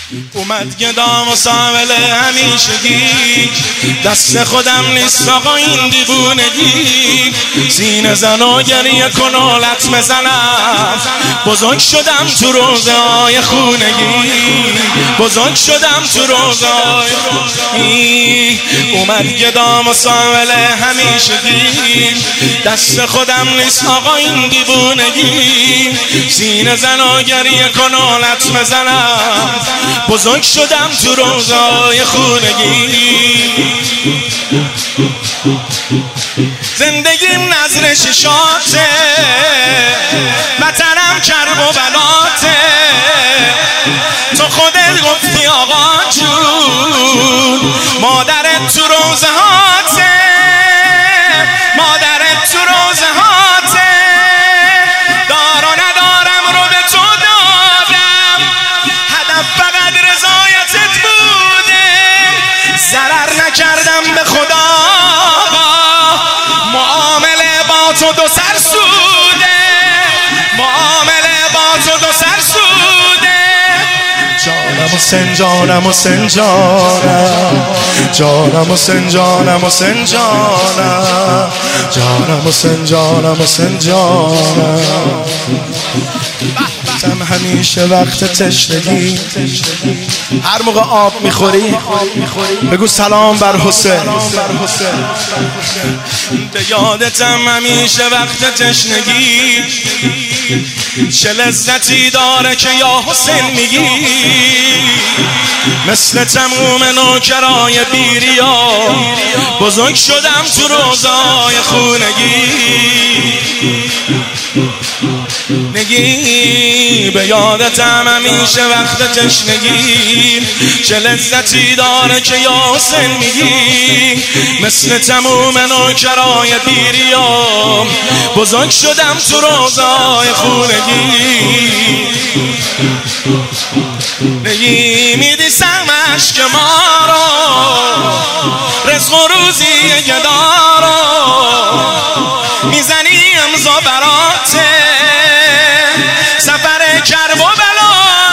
اومد گدام و ساول همیشگی، دست خودم نیست آقا این دیوونگی. سینه زن و گریه کن و لطمه زنم، بزرگ شدم تو روزهای خونگی، بزرگ شدم تو روزهای خونگی. اومد گدام و ساول همیشگی، دست خودم نیست آقا این دیوونگی. سینه زن و گریه کن و لطمه زنم، بزرگ شدم تو روزهای خونگی. زندگیم نظر شیشاته، وطنم کرب و بلاته. تو خودت گفتی آقا جون، مادرت تو روزه هاته، مادرت تو روزه هاته. دار و ندارم رو به تو دادم، هدف فقط رضایتت بوده. ضرر نکردم به خدا، معامله با تو دو سر سوده، معامله با تو دو سر سوده. جانم حسین جانم حسین جانم، جانم حسین جانم حسین جانم، جانم حسین جانم حسین جانم. همیشه وقت تشنگی، هر موقع آب میخوری بگو سلام بر حسین. به یادتم همیشه وقت تشنگی، چه لذتی داره که یا حسین میگی. مثل تموم نوکرای بیریا، بزرگ شدم تو روزای خونگی. نگی به یادتم همیشه وقت تشنگی، چه لذتی داره که یا حسین میگی. مثل تموم نوکرای بیریا، بزرگ شدم تو روزای خونگی. نگی میدی سهم عشق ما رو، رزق و روزی گدا رو، میزنی امضا براته، سفر کرب و بلا،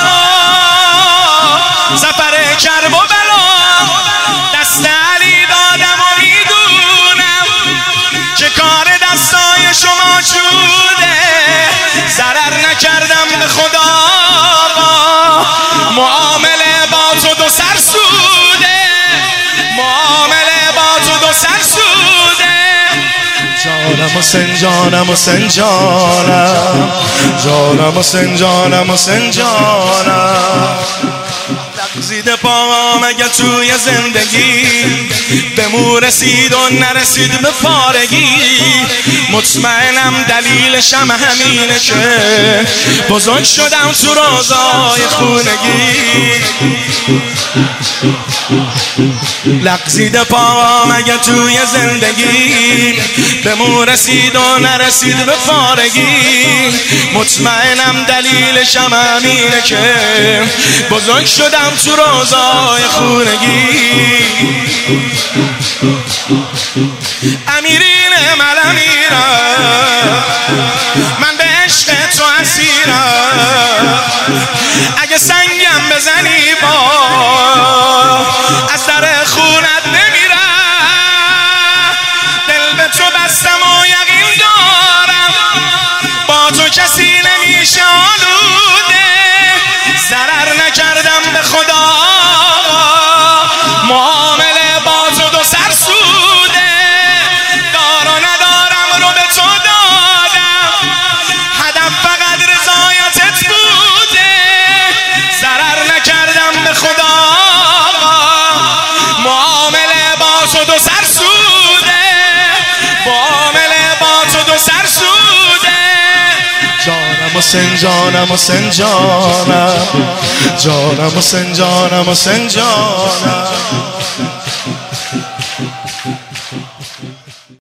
سفر کرب و بلا. دست علی دادم و میدونم که کار دستای شما چوده. ضرر نکردم به خدا، معامله با تو دو سر سوده، معامله با تو دو سر سوده. جانم حسین جانم حسین جانم، جانم حسین جانم حسین جانم. لغزیده پاهم اگه توی زندگی به مو رسید و نرسید به پارگی. مطمئنم دلیلشم همینه که بزرگ شدم تو روزای خونگی. لغزیده پاهم اگه توی زندگی به مو رسید و نرسید به پارگی. مطمئنم دلیلشم همینه که بزرگ شدم تو روزای خونگی. امیرین من امیرم، من به عشق تو اسیرم. اگه سنگم بزنی با از در خونت نمیرم. دل به تو بستم و یقین دارم با تو کسی نمیشه آلوده. ضرر نکردم به خدا، معامله با تو دو سر سوده. دار و ندارم رو به تو دادم، هدف فقط رضایتت بوده. ضرر نکردم به خدا، معامله با تو دو سر سوده، معامله با تو دو سر سوده. جانم حسین جانم حسین جانم، جانم حسین جانم حسین جانم.